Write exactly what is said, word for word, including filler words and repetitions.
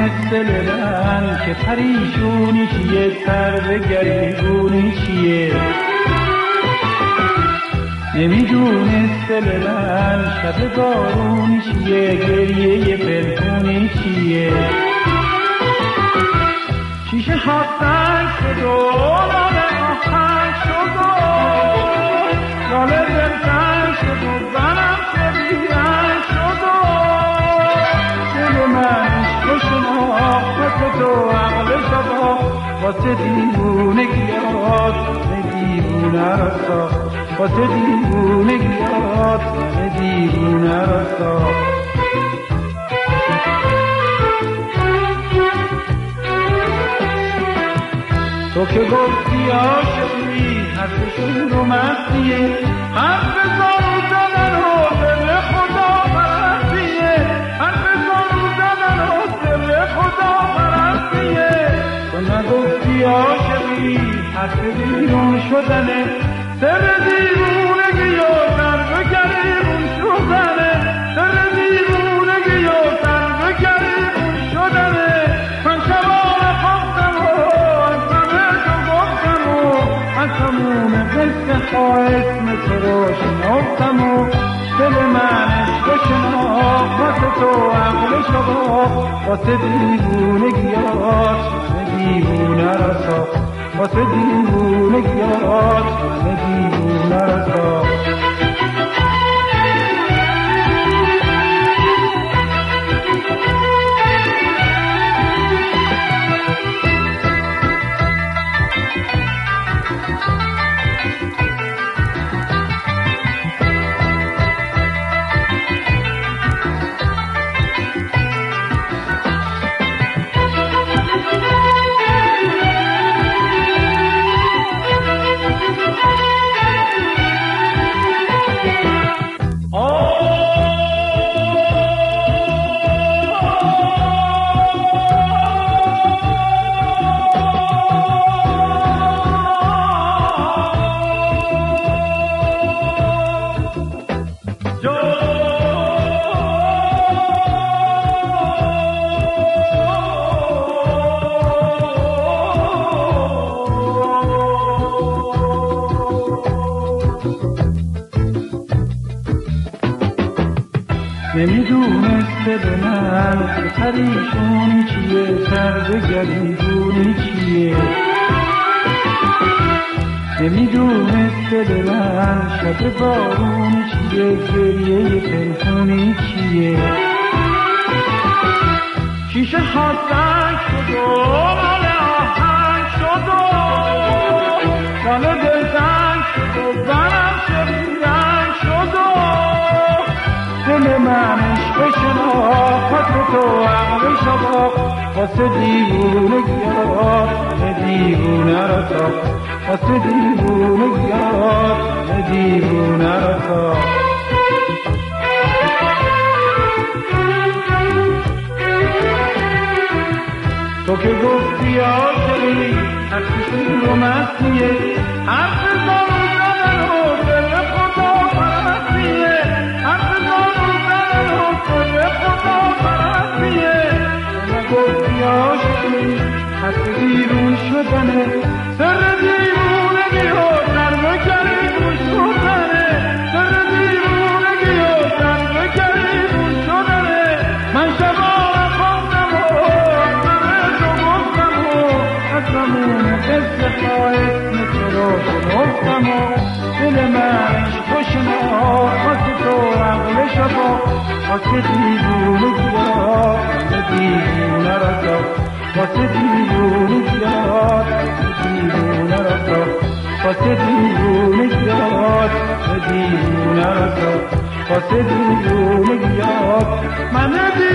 مثل من که پریشونی چیه، سر به گریبونی چیه. نمیدونست دل من شب بارونی چیه، گریه پنهونی چیه. شیشه ها سنگ شد و لاله آهنگ شد و لاله دلتنگ شد و زنم شدی رنگ شد و دل من عشق شناخت تو عقل شد واسه دیوونگیات دیوونه را ساخت، واسه دیوونگیات دیوونه را ساخت. تو که گفتی عاشقی حرفشون رو مسیه، حرف زارو زدن و دل خدا پرستیه، حرف زارو زدن و دل خدا پرستیه. تو نگفتی عاشقی حرف بیرون شدنه، سر دیوونگی و سر به گریبون شدنه، سر دیوونگی و سر به گریبون شدنه. من شبا نخواستم و از همه تو گفتم و از تموم قصه ها اسم تو رو شناختم و دل من عشق شناخت واسه تو عقل شبا واسه دیوونگیات دیوونه را ساخت، واسه دیوونگیات دیوونه را ساخت. نمیدونست به من که پریشونی چیه، سر به گریبونی چیه. نمیدونست به من شب بارونی چیه، گریه پنهونی چیه. شیشه ها سنگ شد و لاله آهنگ شد و لاله دلتنگ شد و زنم شدی رنگ شد و دل من عشق شناخت تو عقل شبا واسه دیوونگیات دیوونه را ساخت، واسه دیوونگیات دیوونه را ساخت. تو که گفتی عاشقی حرفشون رو مسیه، حرف زارو زدن و دل خدا پرستیه، حرف زارو زدن و دل خدا پرستیه. تو نگفتی عاشقی حرف بیرون شدنه، سر دیوونگی و سر به گریبون شدنه، سر دیوونگی و سر به گریبون شدنه. من شبا نخواستم و از تموم قصه ها اسم تو رو شناختم و دل من عشق شناخت واسه تو عقل شبا واسه دیوونگیات دیوونه را ساخت، واسه دیوونگیات دیوونه را ساخت، واسه دیوونگیات دیوونه را ساخت، واسه دیوونگیات من